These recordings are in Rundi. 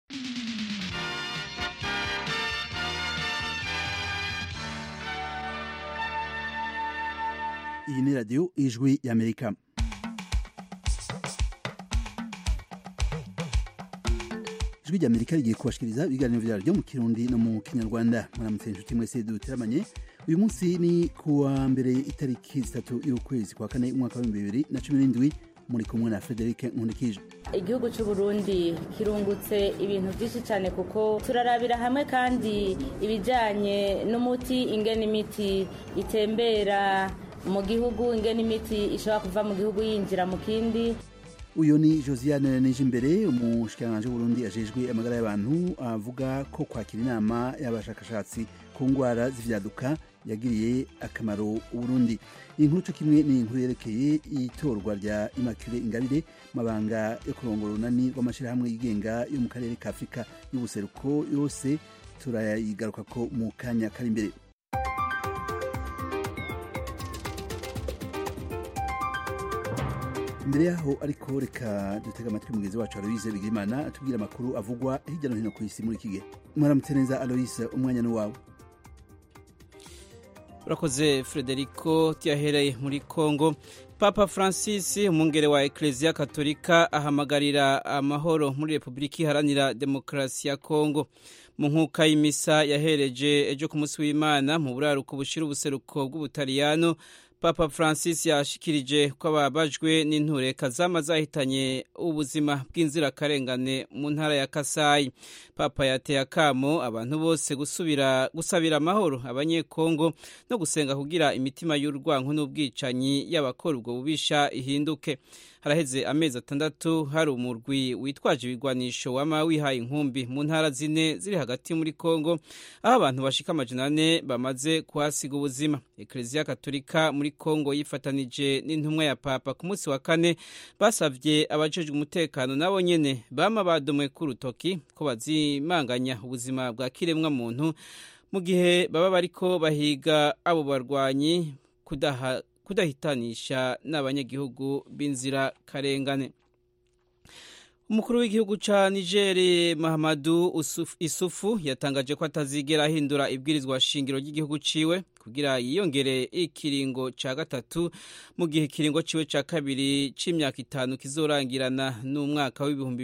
Iyi ni radiyo ijwi y'Amerika. Ijwi ry'Amerika rigiye kubashikiriza ibiganiro vyaryo mu Kirundi no mu Kinyarwanda. Muramutse inshuti mwese duteramanye. Uyu munsi ni kuwa mbere itariki 3 y'ukwezi kwa kane umwaka wa 2017 muri kumwe na Frederic Nkundikije. Igihugu cy'u Burundi kirungutse ibintu byinshi cyane kuko turarabira hamwe kandi ibijanye n'umuti ingene imiti itembera mu gihugu ingene imiti ishobora kuva mu gihugu yinjira mu kindi. Uyo ni Josiane Nijimbere umushikiranganje w'Uburundi ajejwe amagara y'abantu avuga ko kwakira inama y'abashakashatsi ku ngwara z'ivyaduka yagiriye akamaro Uburundi. Inkuru cyo kimwe ni inkuru yerekeye itorwa rya Immaculée Ingabire mabanga yo kurongora urunani rw'amashirahamwe yigenga yo mu karere ka Afrika y'ubuseruko yose turayigaruka ko mu kanya kari imbere. Mbere yaho ariko reka dutega amatwi mugenzi wacu Aloise Bigirimana atubwira amakuru avugwa hirya no hino ku isi muri iki gihe. Mwaramutse neza Aloise, umwanya ni wawe. Urakoze Frederico. Tiyahereye muri Kongo. Papa Francis umwungere wa Ecclesia Katolika ahamagarira amahoro muri Republika Iharanira Demokarasi ya Kongo. Mu nkuka y'imisa yahereje ejo ku munsi w'Imana mu buraruko bushira ubuseruko bw'Ubutaliyano, Papa Francis yashikirije ko ababajwe n'intureka zama zahitanye ubuzima bw'inzirakarengane mu ntara ya Kasai. Papa yateye akamo abantu bose gusabira amahoro abanyekongo no gusenga kugira imitima y'urwanko n'ubwicanyi y'abakora ubwo bubisha ihinduke. Haraheze amezi 6 hari umurwi witwaje ibigwanisho wama wihaye inkumbi mu ntara zine ziri hagati muri Kongo, aho abantu bashika 400 bamaze kuhasiga ubuzima. Ecclesia Katolika muri Kongo yifatanije n'intumwa ya Papa ku munsi wa kane basavye abajejwe umutekano nabo nyene bama badomwe ku rutoki ko bazimanganya ubuzima bwa kiremwa muntu mu gihe baba bariko bahiga abo barwanyi kudahitanisha n'abanyagihugu b'inzira karengane. Umukuru w'igihugu ca Niger Mahamadou Isufu yatangaje ko atazigera ahindura ibwirizwa shingiro ry'igihugu ciwe kugira yiyongere ikiringo ca gatatu mu gihe ikiringo ciwe ca kabiri c'imyaka 5 kizorangirana n'umwaka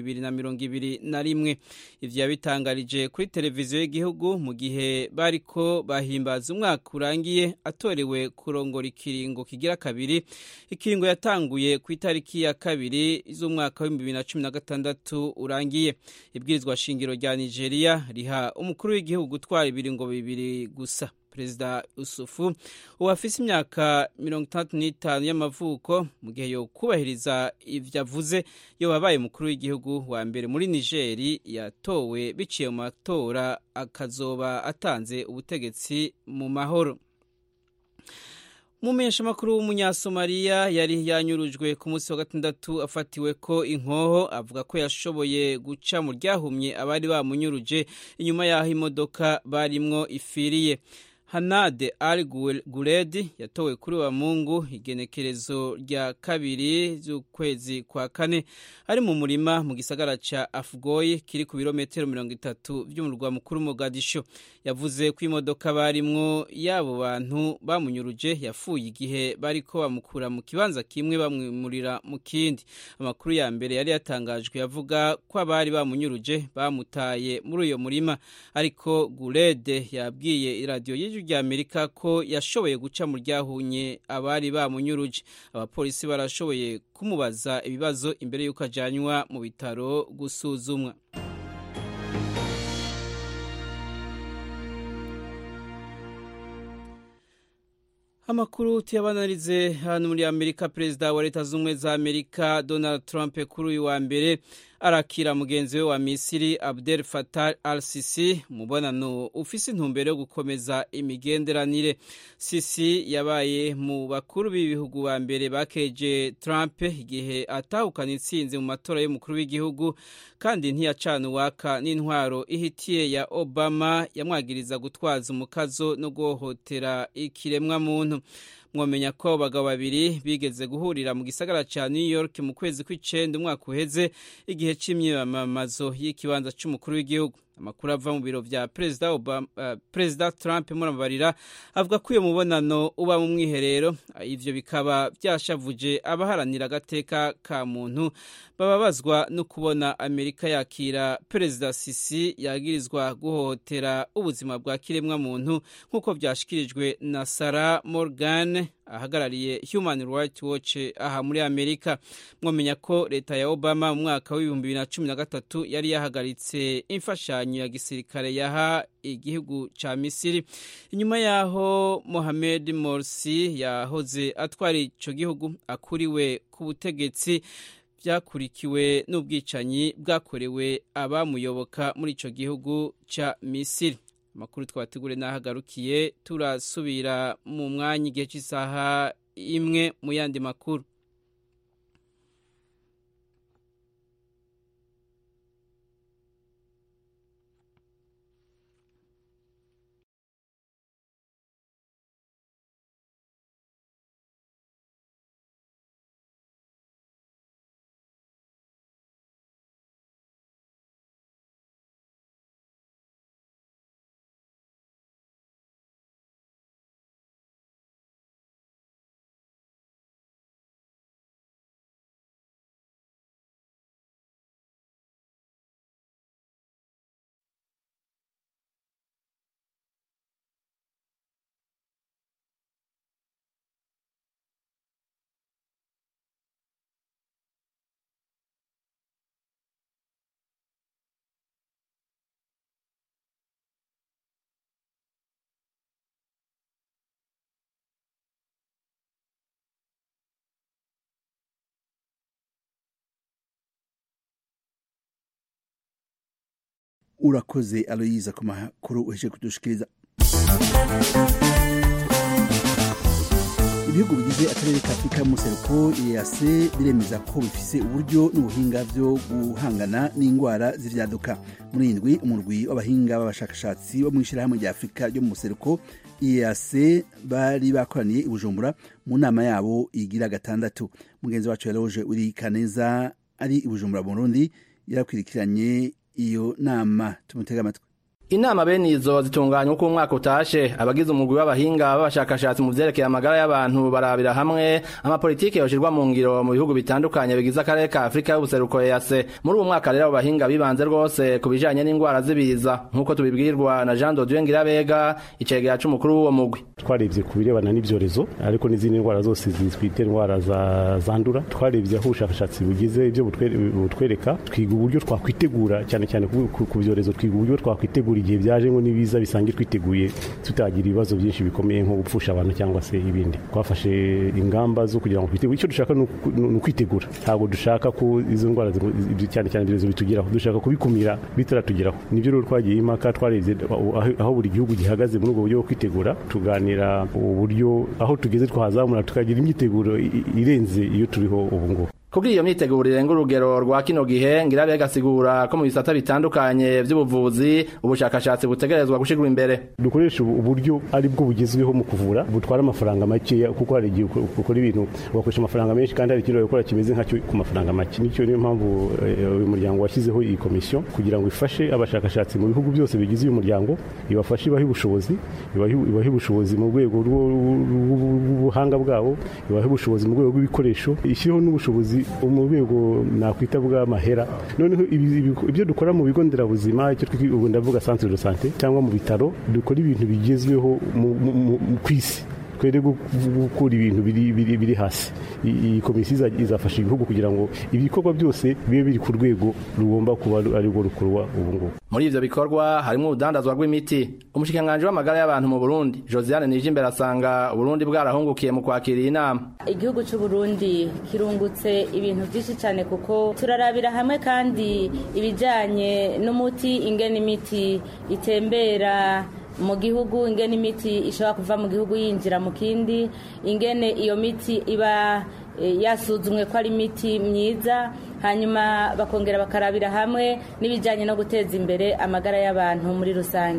w'2021. Ivyo yabitangarije kuri televiziyo y'igihugu mu gihe bariko bahimbaza umwaka urangiye atorewe kurongora ikiringo kigira kabiri. Ikiringo yatanguye ku itariki ya kabiri z'umwaka wa 2016 urangiye. Ibwirizwa shingiro rya Nigeria riha umukuru w'igihugu gutwara ibiringo bibiri gusa. Perezida Isufu uwafise imyaka 65 y'amavuko mu gihe yo kubahiriza ivyo avuze yo babaye umukuru w'igihugu wa mbere muri Niger yatowe biciye mu matora akazoba atanze ubutegetsi mu mahoro. Mumenyesha makuru w'umunyasomaliya yari yanyurujwe ku munsi wa gatandatu afatiwe ko inkoho, avuga ko yashoboye guca mu ryahumye abari bamunyuruje inyuma yaho imodoka barimwo ifiriye. Hanade Al-Guled yatowe kuri wa Mungu igenekerezo rya kabiri z'ukwezi kwa kane ari mu murima mu gisagara ca Afgoye kiri ku birometero 30 by'umurwa mukuru Mogadisho. Yavuze ko imodoka barimwo yabo bantu bamunyuruje yafuye igihe bariko bamukura mu kibanza kimwe bamwimurira mu kindi. Amakuru ya mbere yari yatangajwe yavuga ko abari bamunyuruje bamutaye muri uyo murima, ariko Guled yabwiye iradio rya Amerika ko yashoboye guca mu ryahunye abari bamunyuruje. Abapolisi barashoboye kumubaza ibibazo imbere yuko ajanywa mu bitaro gusuzumwa. Amakuru tuyabanarize hano muri Amerika. Perezida wa Leta Zunze za Amerika Donald Trump kuri uyu wa mbere arakira mugenzi we wa Misiri Abdel Fattah al-Sisi mubonano ufise intumbero yo gukomeza imigenderanire. Sisi yabaye mu bakuru b'ibihugu ba mbere bakeje Trump igihe atahukana intsinzi mu matora y'umukuru w'igihugu, kandi ntiyacana uwaka n'intwaro ihitiye ya Obama yamwagiriza gutwaza umukazo no guhohotera ikiremwa muntu. mwomenya ko abagabo babiri bigeze guhurira mu gisagara ca New York mu kwezi kw'icenda umwaka uheze igihe c'imyamamazo y'ikibanza c'umukuru w'igihugu. Amakuru ava mu biro vya Perezida Trump murababarira avuga ko uyo mubonano uba mu mwiherero, ivyo bikaba byashavuje abaharanira agateka ka muntu bababazwa no kubona Amerika yakira Perezida Sisi yagirizwa guhohotera ubuzima bwa kiremwa muntu nk'uko vyashikirijwe na Sarah Morgan ahagarariye Human Rights Watch aha muri Amerika. Mwomenya ko leta ya Obama mu mwaka w'2013 yari yahagaritse imfashanyo ya gisirikare yaha igihugu ca Misiri inyuma yaho Mohamed Morsi yahoze atwara ico gihugu akuriwe ku butegetsi, byakurikiwe n'ubwicanyi bwakorewe abamuyoboka muri ico gihugu ca Misiri. Amakuru twabategure n'ahagarukiye, turasubira mu mwanya igihe cy'isaha imwe mu yandi makuru. Urakoze Aloyiza ku makuru uheje kudushikiriza. Ibihugu bigize akarere ka Afrika y'umuseruko EAC biremeza ko bifise uburyo n'ubuhinga byo guhangana n'ingwara z'ivyaduka. Muri indwi umurwi w'abahinga b'abashakashatsi bo mw'ishirahamwe rya Afrika ryo mu museruko EAC bari bakoraniye i Bujumbura mu nama yabo igira gatandatu. Mugenzi wacu Yaroje uri Kaneza ari i Bujumbura mu Burundi yarakwirikiranye iyo nama, tumutega amatwi. Inama bene izo zitunganywa uko umwaka utashe, abagize umugwi w'abahinga b'abashakashatsi mu vyerekeye amagara y'abantu barabira hamwe amapolitike yoshirwa mu ngiro mu bihugu bitandukanye bigize akarere ka Afrika y'ubuseruko EAC. Muri uwo mwaka rero abahinga bibanze rwose ku bijanye n'ingwara z'ibiza nk'uko tubibwirwa na Jean Dodieu Ngirabega, icegera c'umukuru w'uwo mugwi. Twarebye ku birebana n'ivyorezo ariko n'izindi ndwara zose zitwite indwara zandura. Twarebye aho ubushakashatsi bugize ibyo butwereka, twiga uburyo twakwitegura cyane cyane ku vyorezo, twiga uburyo twakwitegura igihe byaje ngo nibiza bisange twiteguye tutagira ibibazo byinshi bikomeye nko gupfusha abantu cyangwa se ibindi. Twafashe ingamba zo kugira ngo twitegure. Icyo dushaka ni kwitegura, ntabwo dushaka ko izo ndwara cyane cyane ibibazo bitugeraho, dushaka kubikumira bitaratugeraho. Nibyo rero twagiye impaka, twarebye aho buri gihugu gihagaze muri ubwo buryo bwo kwitegura, tuganira uburyo aho tugeze twahazamura tukagira imyiteguro irenze iyo turiho ubu ngubu. Kugira iyo myitegurire ng'urugero rwa kino gihe Ngirabega asigura ko mu bisata bitandukanye by'ubuvuzi ubushakashatsi butegerezwa gushigura imbere. Dukoresha uburyo ari bwo bugezweho mu kuvura, butwara amafaranga make kuko hari igihe ukora ibintu ugakoresha amafaranga menshi kandi hari ikintu gukora kimeze nkacyo ku mafaranga make. Nicyo niyo mpamvu uyu muryango washyizeho iyi komisiyo kugira ngo ifashe abashakashatsi mu bihugu byose bigize uyu muryango, ibafashe ibahe ubushobozi mu rwego rw'ubuhanga bwabo, ibahe ubushobozi mu rwego rw'ibikoresho, ishyireho n'ubushobozi mu rwego nakwita bw'amahera. Noneho ibyo dukora mu bigo nderabuzima, icyo ubu ndavuga centre de santé cyangwa mu bitaro, dukora ibintu bigezweho ku isi, twere gukura ibintu biri hasi. Iyi komisiyo izafasha ibihugu kugira ngo ibikorwa byose bibe biri ku rwego rugomba kuba ari rwo rukorwa ubu ngubu. Muri ivyo bikorwa harimo udandazwa rw'imiti. Umushikiranganji w'amagara y'abantu mu Burundi Josiane Nijimbere asanga Burundi bwarahungukiye mu kwakira inama. Igihugu cy'u Burundi kirungutse ibintu byinshi cyane kuko turarabira hamwe kandi ibijanye n'umuti, ingene imiti itembera mu gihugu, ingene imiti ishobora kuva mu gihugu yinjira mu kindi, ingene iyo miti iba yasuzumwe ko ari imiti myiza, hanyuma bakongera bakarabira hamwe n'ibijyanye no guteza imbere amagara y'abantu muri rusange.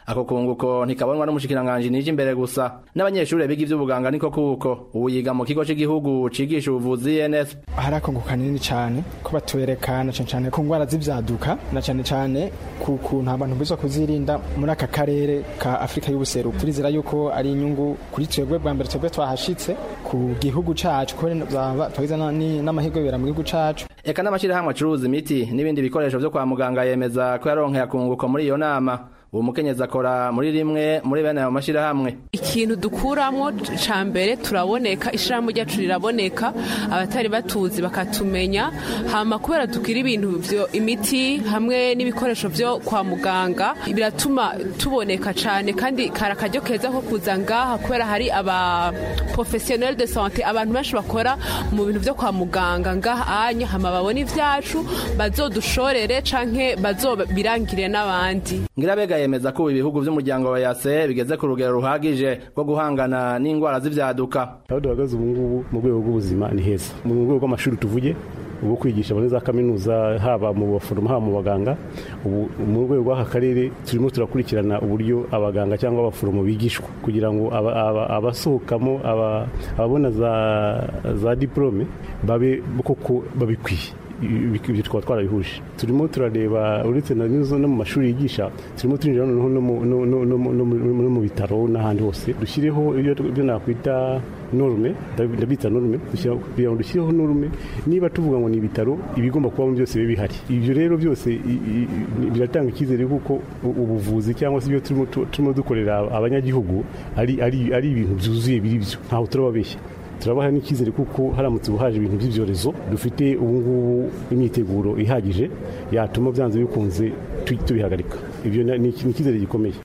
ako kunguko ntikabonwa n'umushikiranganje nije imbere gusa n'abanyeshuri biga ivy'ubuganga niko kuko ubu yiga mu kigo cy'igihugu cigisha ubuvuzi ENS. Hari akunguko kanini cyane ko batwerekana cyane ku ngwara z'ivyaduka na cyane ku kuntu abantu bizo kuzirinda muri aka karere ka Afrika y'ubuseruko. Turizera yuko ari inyungu kuri twebwe bwa mbere twebwe twahashitse ku gihugu cacu ko twagize n'amahirwe bera mu gihugu cacu. Eka n'amashirahamwe acuruza imiti n'ibindi bikoresho vyo kwa muganga yemeza ko yaronkeye akunguko muri iyo nama. Uwo mukenyezi akora muri rimwe muri bene ayo mashirahamwe. Ikintu dukuramo ca mbere turaboneka, ishirahamwe ryacu riraboneka, abatari batuzi bakatumenya, hama kubera dukira ibintu vyo imiti hamwe n'ibikoresho vyo kwa muganga biratuma tuboneka cane, kandi karakaryo keza ko kuza ngaha kubera hari aba professionnel de santé, abantu benshi bakora mu bintu vyo kwa muganga ngaha anya, hama babona ivyacu bazodushorere canke bazobirangire n'abandi. Ngirabega yemeza ko ibihugu vy'umuryango wa yase bigeze ku rugero ruhagije rwo guhangana n'ingwara z'ivyaduka. Aho duhagaze ubu ngubu mu rwego rw'ubuzima ni heza, mu rwego rw'amashuri tuvuge ubwo kwigisha muri za kaminuza, haba mu baforomo haba mu baganga. Ubu mu rwego rw'aka karere turimo turakurikirana uburyo abaganga cyangwa abaforomo bigishwa kugira ngo abasohokamo ababona za diplome babe koko babikwiye. Ibyo twaba twarabihuje. Turimo turareba uretse no mu mashuri yigisha, turimo turinjira no mu bitaro n'ahandi hose dushyireho ibyo nakwita norme, ndabita norme, kugira ngo dushyireho norme niba tuvuga ngo ni ibitaro ibigomba kuba byose bibe bihari. Ibyo rero byose biratanga icyizere kuko ubuvuzi cyangwa se ibyo turimo dukorera abanyagihugu ari ibintu byuzuye biri byo, ntaho turababeshya. Turabaha n'icyizere kuko haramutse ubuhaje ibintu by'ibyorezo dufite ubu ngubu imyiteguro ihagije yatuma byanze bikunze tubihagarika. Ibyo ni icyizere gikomeye.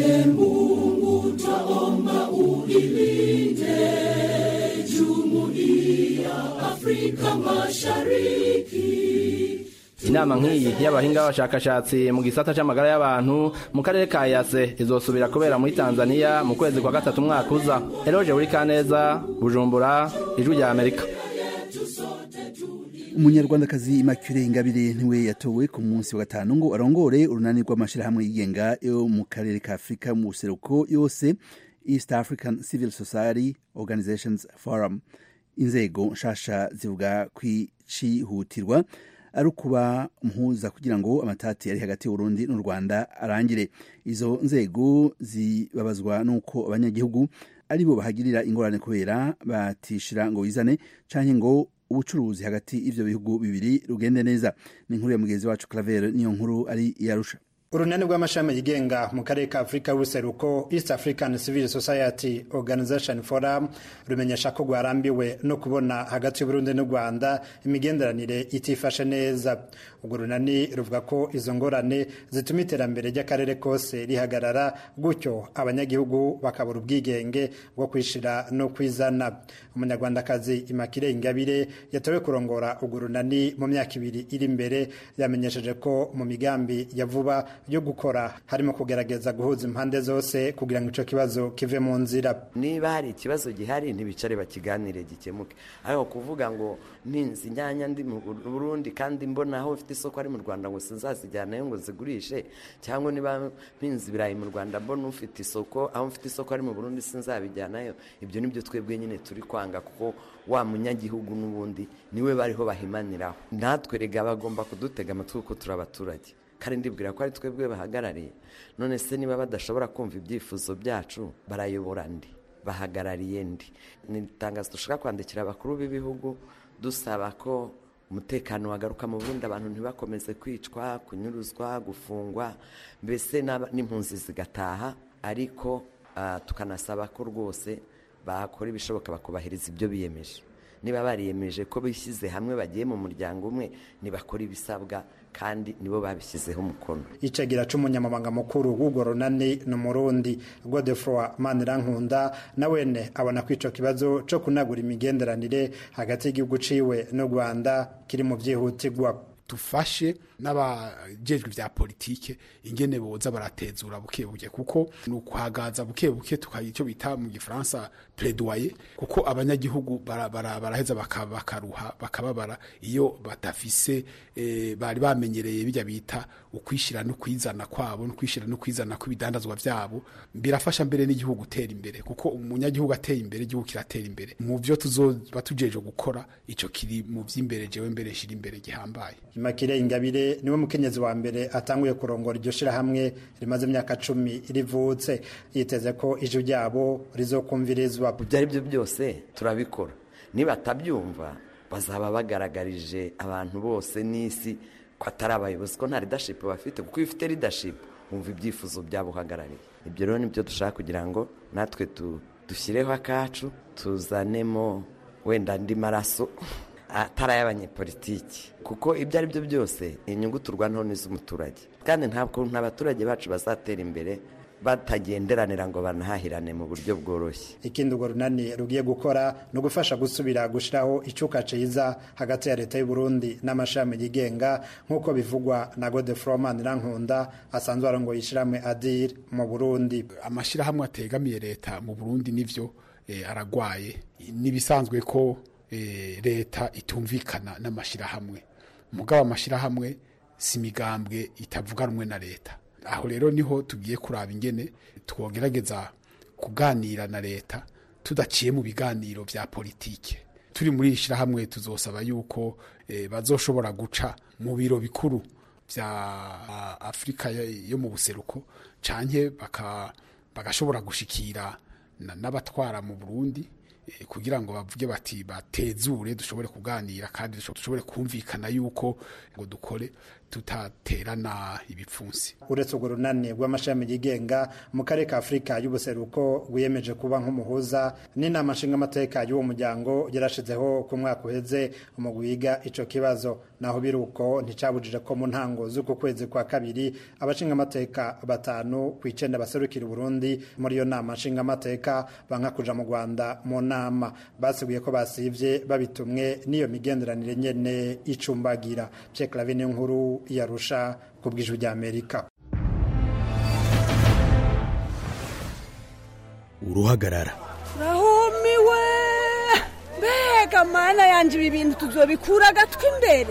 Inama nk'iyi y'abahinga b'abashakashatsi mu gisata c'amagara y'abantu mu karere ka Yase izosubira kubera muri Tanzania mu kwezi kwa gatatu umwaka uza. Eloge Burikaneza, Bujumbura, Ijwi rya Amerika. Umunyarwandakazi Immaculée Ingabire niwe yatowe ku munsi wa gatanu ngo arongore urunani rw'amashirahamwe yigenga yo mu karere ka Afrika mu buseruko yose, East African Civil Society Organizations Forum. Inzego nshasha zivuga kwicihutirwa ari ukuba mpuza kugira ngo amatati ari hagati y'Uburundi n'u Rwanda arangire. Izo nzego zibabazwa nuko abanyagihugu ari bo bahagirira ingorane kubera batishira ngo wizane canke ngo ubucuruzi hagati y'ivyo bihugu bibiri rugende neza. Ni inkuru ya mugenzi wacu Claver niyo nkuru ari yarusha. Urunani rw'amashami yigenga mu karere ka Afrika y'ubuseruko East African Civil Society Organization Forum rumenyesha ko rwarambiwe no kubona hagati y'Uburundi n'u Rwanda imigenderanire itifashe neza. Urwo runani ruvuga ko izo ngorane zituma iterambere ry'akarere kose rihagarara, gutyo abanyagihugu bakabura ubwigenge bwo kwishira no kwizana. Umunyarwandakazi Immaculée Ingabire yatowe kurongora urwo runani mu myaka 2 iri imbere, yamenyesheje ko mu migambi ya vuba yo gukora harimo kugerageza guhuza impande zose kugira ngo ico kibazo kive mu nzira. Niba hari ikibazo gihari ntibicare bakiganire gikemuke, ariko kuvuga ngo ninzi nyanya ndi mu Burundi kandi mbona aho ufite isoko ari mu Rwanda ngo sinzazijyanayo ngo zigurishe, cyangwa niba mpinzi birayi mu Rwanda mbona ufite isoko aho ufite isoko ari mu Burundi sinzabijyanayo. Ibyo nibyo twebwe nyine turi kwanga, kuko wa munyagihugu n'ubundi niwe bariho bahimaniraho. Natwe rega bagomba kudutega amatwi ko turi abaturage, kandi ndibwira ko ari twebwe bahagarariye. None se niba badashobora kumva ibyifuzo byacu barayobora ndi, bahagarariye ndi? Ni itangazo dushaka kwandikira abakuru b'ibihugu dusaba ko umutekano wagaruka mu Burundi, abantu ntibakomeze kwicwa, kunyuruzwa, gufungwa, mbese n'impunzi zigataha. Ariko tukanasaba ko rwose bakora ibishoboka bakubahiriza ibyo biyemeje. Niba bariyemeje ko bishyize hamwe bagiye mu muryango umwe, nibakora ibisabwa kandi nibo babishyizeho umukono. Icagira c'umunyamabanga mukuru w'urwo runani n'Umurundi Godefroid Manirankunda nawene abona ko ico kibazo co kunagura imigenderanire hagati y'igihugu ciwe n'u Rwanda kiri mu byihutirwa. Tufashe n'abajejwe vya politike ingene boza baratezura bukebuke kuko nukwagaza bukebuke tukayico bita mu gifaransa plaidoyer kuko abanyagihugu baraheza bakaruha bakababara iyo batafise bari bamenyereye bijya bita ukwishira no kwizana kwabo no kwishira no kwizana kw'ibidandazwa vyabo birafasha mbere n'igihugu gutera imbere kuko umunyagihugu ateye imbere igihugu kiratera imbere mu byo tuzoba tujeje gukora ico kiri mu vy'imbere jewe mbere shira imbere gihambaye. Immaculée Ingabire niwe mukenyezi wa mbere atanguye kurongora iryo shira hamwe rimaze imyaka 10 rivutse yiteze ko ijwi ryabo rizokumvirizwa. Byari byo byose turabikora niba tabyumva bazaba bagaragarije abantu bose n'isi ko atari abayobozi ko nta leadership bafite kuko ifite leadership umva ibyifuzo byabo hagarariye. Ibyo rero nibyo dushaka kugira ngo natwe dushyireho akacu tuzanemo wenda ndi maraso atari ay'abanyepolitiki kuko ibyo ari byo byose inyungu turwanaho n'iz'umuturage kandi ntabwo n'abaturage bacu bazatera imbere batagenderanira ngo banahahirane mu buryo bworoshye. Ikindi urwo runani rugiye gukora no gufasha gusubira gushiraho icuka ciza hagati ya leta y'u Burundi n'amashami yigenga nk'uko bivugwa na Godefroid Manirankunda asanzwe arongoye ishiramwe ADIR mu Burundi. Amashirahamwe ategamiye leta mu Burundi nivyo aragwaye nibisanzwe ko leta itumvikana n'amashirahamwe mugabo amashirahamwe simigambwe itavuganwe na leta. Aho rero niho tugiye kuraba ingene twogerageza kuganira na leta tudaciye mu biganiro vya politike. Turi muri ishirahamwe tuzosaba yuko bazoshobora guca mu biro bikuru vya Afrika yo mu buseruko canke bagashobora gushikira n'abatwara mu Burundi kugira ngo bavuge bati batezure dushobore kuganira kandi dushobore kumvikana yuko ngo dukore tutaterana ibipfunsi. Uretse urwo runani rw'amashami yigenga mu karere ka Afrika y'ubuseruko rwiyemeje kuba nk'umuhuza n'inama nshingamateka y'uwo muryango yarashizeho ku mwaka uheze umugwiga ico kibazo naho biruko nticabujije ko mu ntango z'uko kwezi kwa kabiri abashingamateka 5 ku 9 baserukira Burundi muri yo nama nshingamateka banka kuja mu Rwanda mu nama basiguye ko basivye babitumwe niyo migenderanire nyene icumbagira. Check la vene nkuru yarusha kubw'ijwi rya Amerika. Uruhagarara rahumiwe mbega mana yanje ibi bintu tuzobikura gatwe imbere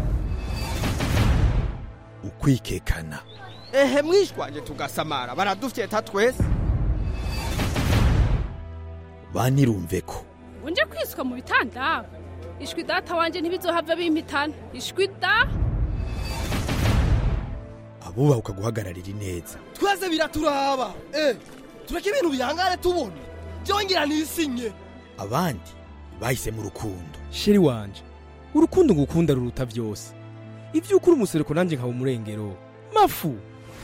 ukwikekana ehe mwishwaje tugasamara baradufyeta twese banirumve ko unje kwiswa mu bitanda ishwi data wanje ntibizohava bimpitana ishwi da abuba ukaguhagararira neza twese biraturaba tureke ibintu bihangare tubona byongera nisinye abandi bahise mu rukundo. Sheri wanje urukundo ngukunda ruruta byose ivyo ukuri umusereko nanje nkaba umurengero mafu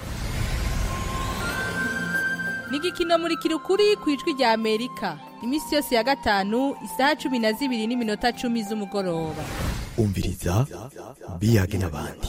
Nigikino muri kirukuri kwijwi rya Amerika imisi yose ya gatanu isaha 12:10 z'umugoroba. Umviriza biyage n'abandi.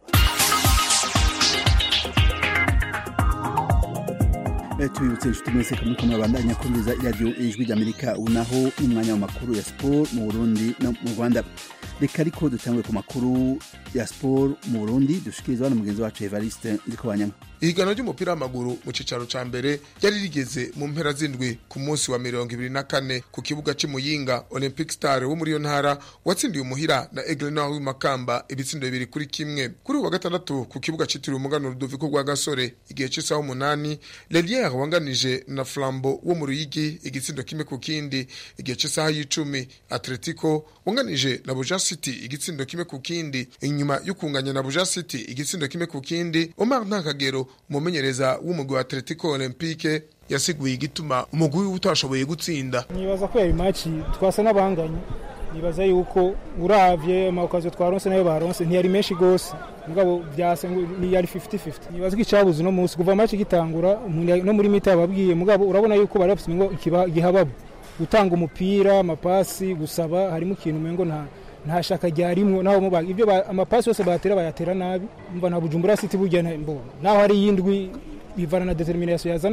Tubibutse inshuti mwese ko muriko murabandanya kumviriza radio ijwi rya Amerika unaho umwanya wa makuru ya sport mu Burundi no mu Rwanda. Reka ariko dutangwe ku makuru ya sport mu Burundi dushikirizwa na mugenzi wacu Evariste Ndikobanyama. Ihiganwa ry'umupira w'amaguru mu cicaro ca mbere yari rigeze mu mpera z'indwi ku munsi wa 24 ku kibuga c'Imuyinga. Olympic Star wo muri yo ntara watsindiye umuhira na Aigle Noir w'Imakamba ibitsindo 2-1. Kuri wa gatandatu ku kibuga citiriwe umugano Rudoviko rwa Gasore igihe c'isaha 8 Lelier wanganije na Flambeau wo mu Ruyigi igitsindo 1-0. Igihe c'isaha 10 Atletico wanganije na Buja City igitsindo 1-0. Inyuma y'ukunganya na Buja City igitsindo 1-0 Omar Ntakagero umumenyereza w'umugwi wa Atletico Olympique yasiguye igituma umugwi utashoboye gutsinda. Nibaza ko yari match twasa n'abanganye, nibaza yuko uravye amakazo twaronse nayo baronse ntiyari menshi gose, mugabo byase ni yari 50-50. Nibaza ko icabuze no munsi kuva match gitangura no muri mita babwiye, mugabo urabona yuko bari bafite ngo igihababu gutanga umupira amapasi gusaba harimo ikintu mengo nta shaka ryarimwo naho mubaga ibyo amapasi yose batera bayatera nabi umva na Bujumbura City bujyana mbona naho hari yindwi bivana na determination yazananye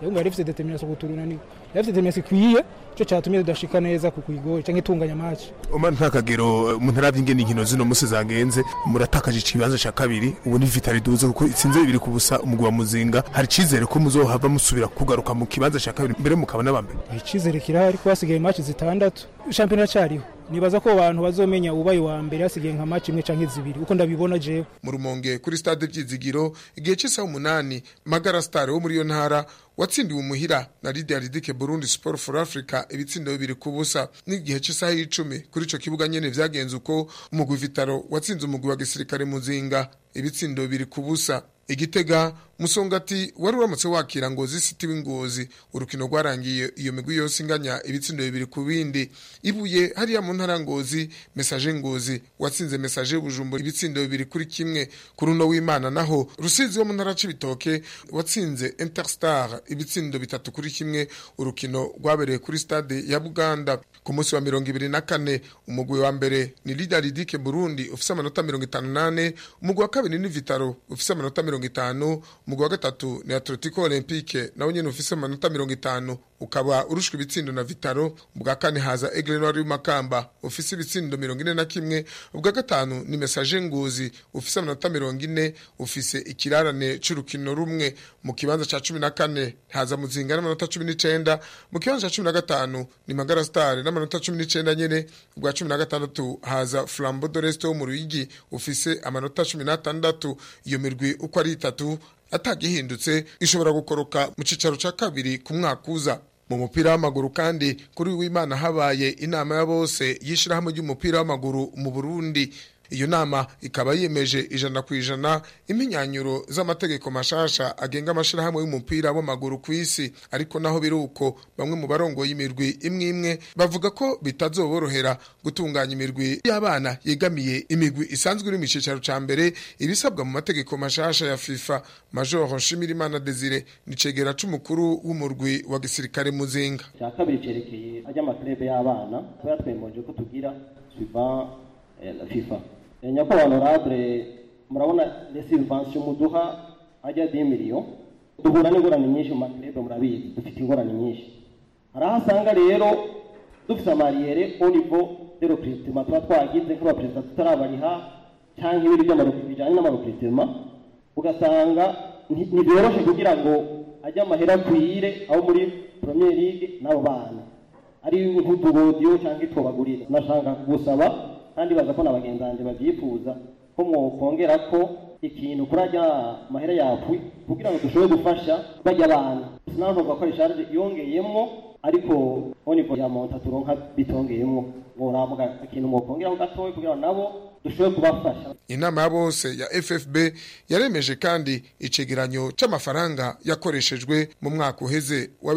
yumva yari ifite determination kuturunani yari ifite determination ikwiye cyo cyatumye tudashika neza ku kuyigoye canke itunganya match Oman ntakagero umuntu aravye ingene inkino zino musi zagenze muratakaje ikibanza ca kabiri ubu ni Vitali duze kuko itsinze 2 kubusa umugwi wa Muzinga hari cizere ko muzohava musubira kugaruka mu kibanza ca kabiri mbere mukaba nabambe icizere kirahari ko hasigaye match zitandatu championnat cyariho nibaza ko abantu bazomenya ubaye wa mbere hasigaye nka match imwe canke zibiri uko ndabibona jewe mu Rumonge kuri stade Vyizigiro igihe cy'isaha 8 Magara Star wo muri yo ntara watsindiwe umuhira na Lydia Ridike Burundi Sport for Africa ibitsindo 2 kubusa n'igihe cy'isaha 10 kuri ico kibuga nyene vyagenze uko umugwi Vitaro watsinze umugwi wa gisirikare Muzinga ibitsindo 2 kubusa Igitega Musongati wari uramutse wakira Ngozi City w'Ingozi urukino rwarangiye iyo migwi yose inganya ibitsindo 2 ku bindi ibuye hariya mu ntara Ngozi Message Ngozi watsinze Message Bujumbura ibitsindo 2 kuri kimwe ku runo w'Imana naho Rusizi wo mu ntara Cibitoke watsinze Interstar ibitsindo 3 kuri kimwe urukino rwabereye kuri stade ya Buganda ku munsi wa 24 umugwi wa mbere ni Lydia Ridike Burundi ufise amanota 58 umugwi wa kabiri ni Vitaro ufise amanota 50 umugwi wa gatatu ni Atletico Olympique nawo nyene ufise amanota 50 ukaba urushwe ibitsindo na Vitaro ubwa kane haza Aigle Noir y'Makamba ufise ibitsindo 41 ubwa gatanu ni Message Ngozi ufise amanota 40 ufise ikirarane c'urukino rumwe mu kibanza ca 14 haza Muzinga n'amanota 19 mu kibanza ca 15 ni Magara Star n'amanota 19 nyene ubwa 16 haza Flambeau de l'Est wo mu Ruyigi ufise amanota 16 iyo mirwi uko ari 3 atagihindutse ishobora gukoroka mu cicaro ca kabiri ku mwaka uza mu mupira w'amaguru kandi kuri w'Imana habaye inama ya bose yishirahamwe ry'umupira w'amaguru mu Burundi iyo nama ikaba yemeje 100% iminyanyuro z'amategeko mashasha agenga amashirahamwe y'umupira w'amaguru ku isi ariko naho biruko bamwe mu barongo y'imirwi imwe bavuga ko bitazoborohera gutunganya imirwi y'abana yegamiye imigwi isanzwe iri mu cicaro ca mbere ibisabwa mu mategeko mashasha ya FIFA Major Nshimirimana Desire nicegera c'umukuru w'umurwi wa gisirikare Muzinga cya kabiri cerekeye ajya amaklebe y'abana twatwemoje ko tugira suivant la FIFA nyako honorable murabona les subventions muduha ajya 10 millions duhura n'ingorane nyinshi mu maklebe murabizi dufite ingorane nyinshi harahasanga rero dufite amariyere au niveau de recrutement twagize ko abapresident tutarabariha cyangwa ibiri by'amaruko bijanye n'amarukitement ugasanga ntibyoroshye kugira ngo ajya amahera kwire aho muri Premier League n'abo bana ari nk'utugodiyo cyangwa itobagurira nashanga gusaba kandi baza na bagendanje babyifuza ko mwokongera ko ikintu kurajya mahera yapwi kugira ngo dushobore gufasha bajya abana sinavuga ko risharge yongeyemo ariko onipo ya monta turonka bitongeyemo ngoramuga ikintu mwokongera gatoye kugira nabo dushobore kubafasha inama ya bose ya FFB yaremeje kandi icegeranyo c'amafaranga yakoreshejwe mu mwaka uheze wa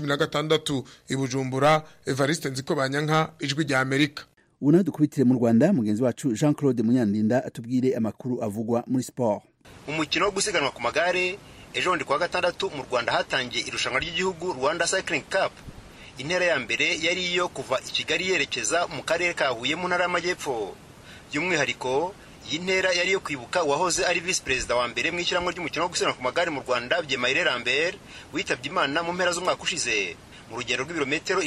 2016 ibujumbura Evariste Nzikobanyanka ijwi rya Amerika Una dukubitire mu Rwanda mugenzi wacu Jean-Claude Munyandinda atubwire amakuru avugwa muri sport. Umukino wo gusiganwa ku magare ejo ndi kwa gatandatu mu Rwanda hatangiye irushanwa ry'igihugu Rwanda Cycling Cup. Intera ya mbere yari iyo kuva i Kigali yerekeza mu karere ka Huye mu ntara y'Amajyepfo. By'umwihariko iyi ntera yari yo kwibuka wahoze ari vice president wa mbere mu ishyirahamwe ry'umukino wo gusiganwa ku magare mu Rwanda Byemaire Lambert witabye Imana mu mpera z'umwaka ushize. Mu rugendo rw'ibirometero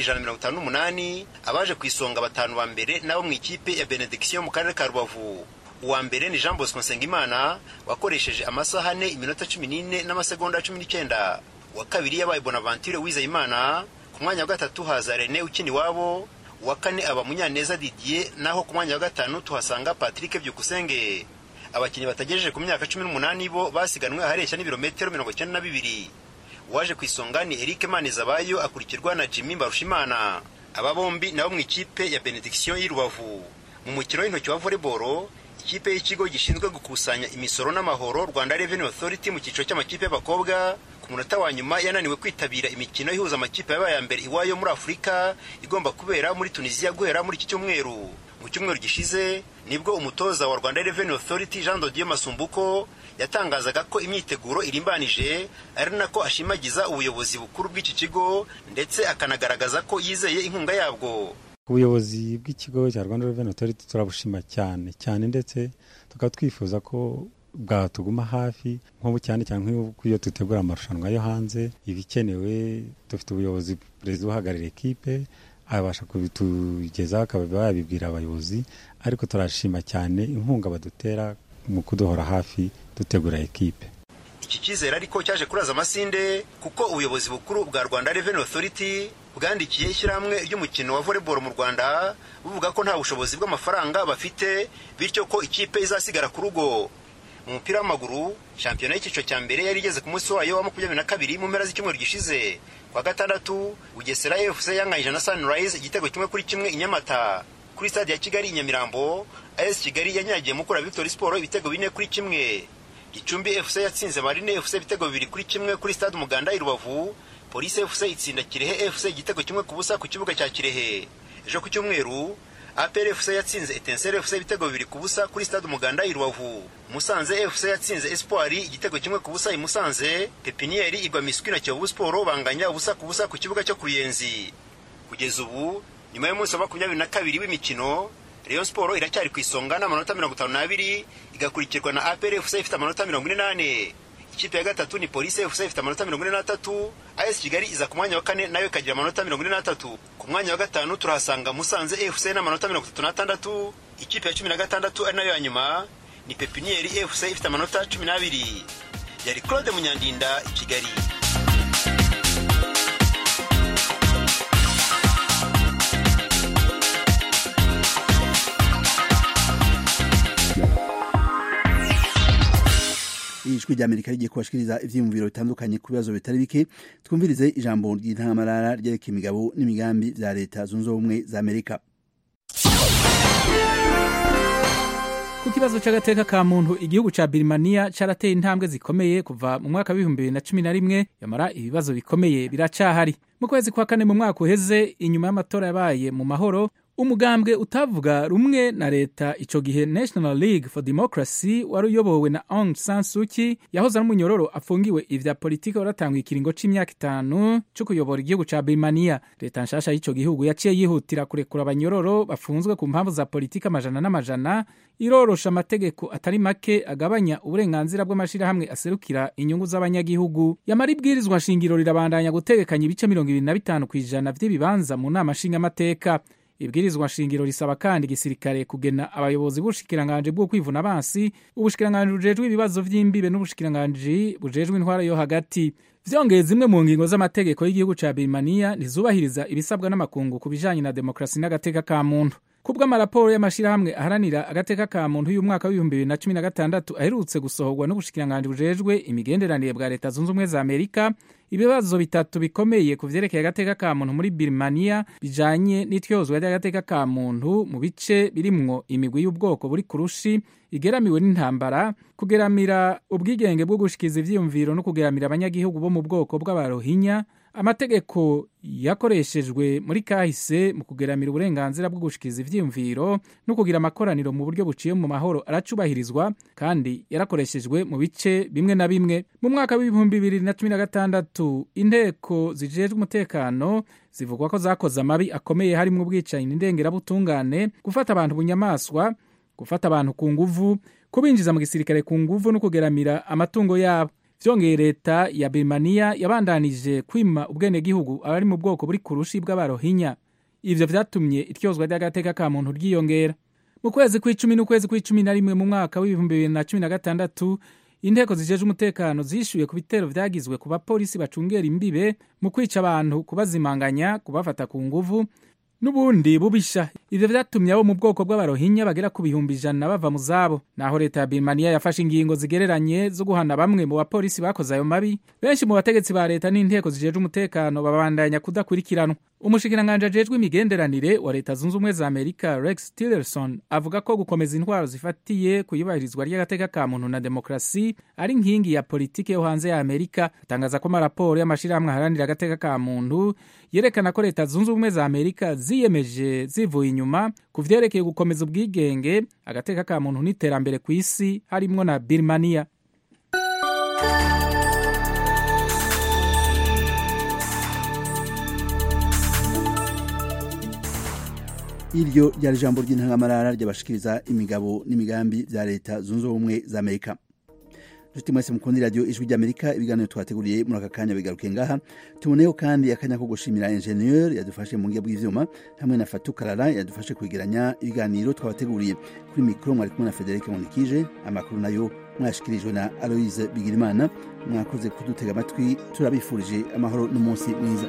158 abaje kwisonga batanu ba mbere nabo mu ikipe ya Benediction mu karere ka Rubavu. Uwa mbere ni Jean Bosco Nsengimana wakoresheje amasaha 4 iminota 14 n'amasegonda 19. Wa kabiri yabaye Bonaventure Wizeyimana, ku mwanya wa gatatu haza René Ukiniwabo, wa kane aba Munyaneza Didier, naho ku mwanya wa gatanu tuhasanga Patrick Byukusenge. Abakinnyi batagejeje ku myaka 18 bo basiganwe ahareshya n'ibirometero 92. Waje kwisonga ni Eric Manizabayo akurikirwa na Jimmy Barushimana. Aba bombi nabo mu ikipe ya Benediction y'Irubavu. Mu mukino w'intoki wa volleyball, ikipe y'ikigo gishinzwe gukusanya imisoro n'amahoro Rwanda Revenue Authority mu cyiciro cy'amakipe y'abakobwa ku munota wa nyuma yananiwe kwitabira imikino ihuza amakipe y'abaya mbere iwayo muri Afrika igomba kubera muri Tunisia guhera muri iki cyumweru. Mu cyumweru gishize nibwo umutoza wa Rwanda Revenue Authority Jean Dodier Masumbuko yatangazaga ko imyiteguro irimbanije ari nako ashimagiza ubuyobozi bukuru bw'iki kigo ndetse akanagaragaza ko yizeye inkunga yabwo. Ubuyobozi bw'ikigo cya Rwanda Revenue Authority turabushima cyane ndetse tukatwifuza ko bwatuguma hafi nko cyane cyane nk'iyo dutegura amarushanwa yo hanze ibikenewe dufite ubuyobozi perezida uhagarariye ekipe abasha kubitugezaho akaba yabibwira abayobozi ariko turashima cyane inkunga badutera mu kuduhora hafi dutegura ekipe. Iki cyizere ariko cyaje kuraza amasinde kuko ubuyobozi bukuru bwa Rwanda Revenue Authority bwandikiye ishyirahamwe ry'umukino wa volleyball mu Rwanda buvuga ko nta bushobozi bw'amafaranga bafite bityo ko ikipe izasigara ku rugo. Mu mupira w'amaguru shampiyona y'icyiciro cya mbere yari igeze ku munsi wayo wa 22 mu mpera z'icyumweru gishize kwa gatandatu Bugesera FC yanganyije na Sunrise igitego kimwe kuri kimwe i Nyamata. Kuri stade ya Kigali i Nyamirambo AS Kigali yanyagiye Mukura Victory Sport ibitego 4 kuri kimwe. Gicumbi FC yatsinze Marine FC ibitego 2 kuri kimwe kuri stade Umuganda i Rubavu. Police FC itsinda Kirehe FC igitego kimwe ku busa ku kibuga cya Kirehe. Ejo ku cyumweru APR FC yatsinze Etincelle FC ibitego 2 ku busa kuri stade Umuganda i Rubavu. Musanze FC yatsinze Espoir igitego kimwe ku busa i Musanze. Pepinieri igwa Miswi na Kiyovu Sport banganya ubusa ku busa ku kibuga cyo Kuruyenzi. Kugeza ubu nyuma y'umunsi wa 22 w'imikino Rayon Sport iracyari ku isonga n'amanota 52 igakurikirwa na APR FC ifite amanota 48. Ikipe ya gatatu ni Police FC ifite amanota 43. AS Kigali iza ku mwanya wa 4 nayo ikagira amanota 43. Ku mwanya wa gatanu turahasanga Musanze FC n'amanota 36. Ikipe ya 16 ari nayo ya nyuma ni Pepinieri FC ifite amanota 12. Yari Claude Munyandinda i Kigali. Ijwi ry'Amerika rigiye kubashikiriza ivyiyumviro bitandukanye ku bibazo bitari bike. Twumvirize ijambo ry'intangamarara ryerekeye imigabo n'imigambi vya leta zunze ubumwe za Amerika. Ku kibazo c'agateka ka muntu igihugu ca Birmania carateye intambwe zikomeye kuva mu mwaka wa 2011 yamara ibibazo bikomeye biracahari. Mu kwezi kwa kane mu mwaka uheze inyuma y'amatora yabaye mu mahoro umugambwe utavuga rumwe na leta ico gihe National League for Democracy wari uyobowe na Aung San Suu Kyi yahoze ari umunyororo afungiwe ivya politika waratangwa ikiringo c'imyaka 5 cyo kuyobora igihugu ca Birmania. Leta nshasha y'ico gihugu yaciye yihutira kurekura abanyororo bafunzwe ku mpamvu za politika amajana n'amajana irorosha amategeko atari make agabanya uburenganzira bw'amashirahamwe aserukira inyungu z'abanyagihugu. Yamara ibwirizwa shingiro rirabandanya gutegekanya ibice 25% vy'ibibanza mu nama nshingamateka. Ibwirizwa shingiro risaba kandi igisirikare kugena abayobozi b'ubushikiranganje bwo kwivuna abansi, ubushikiranganje bujejwe ibibazo vy'imbibe n'ubushikiranganje bujejwe intwara yo hagati. Vyongeye zimwe mu ngingo z'amategeko y'igihugu ca Birmania ntizubahiriza ibisabwa n'amakungu ku bijanye na demokrasi n'agateka ka muntu. Kubwa amaraporo y'amashirahamwe aharanira agateka ka muntu y'umwaka wa 2016 aherutse gusohorwa n'ubushikiranganje bujejwe imigenderanire bwa leta zunze ubumwe za Amerika, ibibazo bitatu bikomeye ku vyerekeye agateka ka muntu muri Birmania bijanye n'ityozwa ry'agateka ka muntu mu bice birimwo imigwi y'ubwoko buri kurushi igeramiwe n'intambara, kugeramira ubwigenge bwo gushikiza ivyiyumviro no kugeramira abanyagihugu bo mu bwoko bw'abarohinya, amategeko yakoreshejwe muri kahise mu kugeramira uburenganzira bwo gushikiza ivyiyumviro no kugira amakoraniro mu buryo buciye mu mahoro aracubahirizwa kandi yarakoreshejwe mu bice bimwe na bimwe. Mu mwaka wa 2016 inteko zijejwe umutekano zivugwa ko zakoze amabi akomeye harimo ubwicanyi n'indengerabutungane, gufata abantu bunyamaswa, gufata abantu ku nguvu, kubinjiza mu gisirikare ku nguvu no kugeramira amatungo yabo. Vyongeye leta ya Birmania yabandanije kwima ubwenegihugu abari mu bwoko buri kurushi bw'abarohinya. Ivyo vyatumye ityozwa ry'agateka ka muntu ryiyongera. Mu kwezi kw'icumi n'ukwezi kw'icumi na rimwe mu mwaka wa 2016 inteko zijeje umutekano zishuye ku bitero vyagizwe ku bapolisi bacungera imbibe mu kwica abantu, kubazimanganya, kubafata ku nguvu n'ubundi bubisha. Ivyo vyatumye abo mu bwoko bw'abarohinya bagera ku 100,000 bava mu zabo. Naho leta ya Birmania yafashe ingingo zigereranye zo guhana bamwe mu bapolisi bakoze ayo mabi, benshi mu bategetsi ba leta n'inteko zijeje umutekano babandanya kudakurikiranwa. Umushikiranganje ajejwe imigenderanire wa leta zunze ubumwe za Amerika Rex Tillerson avuga ko gukomeza intwaro zifatiye kuyubahirizwa ry'agateka ka muntu na demokrasi ari nkingi ya politike yo hanze ya Amerika. Atangaza ko amaraporo y'amashirahamwe aharanira agateka ka muntu yerekana ko leta zunze ubumwe za Amerika ziyemeje zivuye inyuma ku vyerekeye gukomeza ubwigenge, agateka ka muntu n'iterambere ku isi harimwo na Birmania. Iryo ryari jambo ry'intangamarara ry'abashikiriza imigabo n'imigambi vya leta zunze ubumwe za Amerika. nshuti mwese mukundi radio ijwi ry'Amerika ibiganiro twateguriye muri aka kanya bigaruke ngaha tuboneyeho kandi akanya ko gushimira ingenieur yadufashe mu ngiye bw'ivyuma hamwe na Fatou Karara yadufashe kwegeranya ibiganiro twabateguriye kuri mikro mwari kumwe na Frederic Monikije amakuru nayo mwashikirijwe na Aloise Bigirimana mwakoze kudutega amatwi turabifurije amahoro n'umunsi mwiza.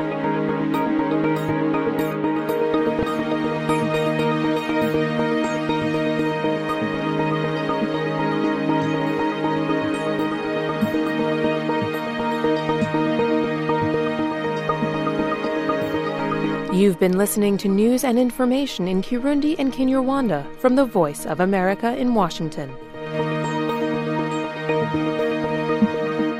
You've been listening to news and information in Kirundi and Kinyarwanda from the Voice of America in Washington.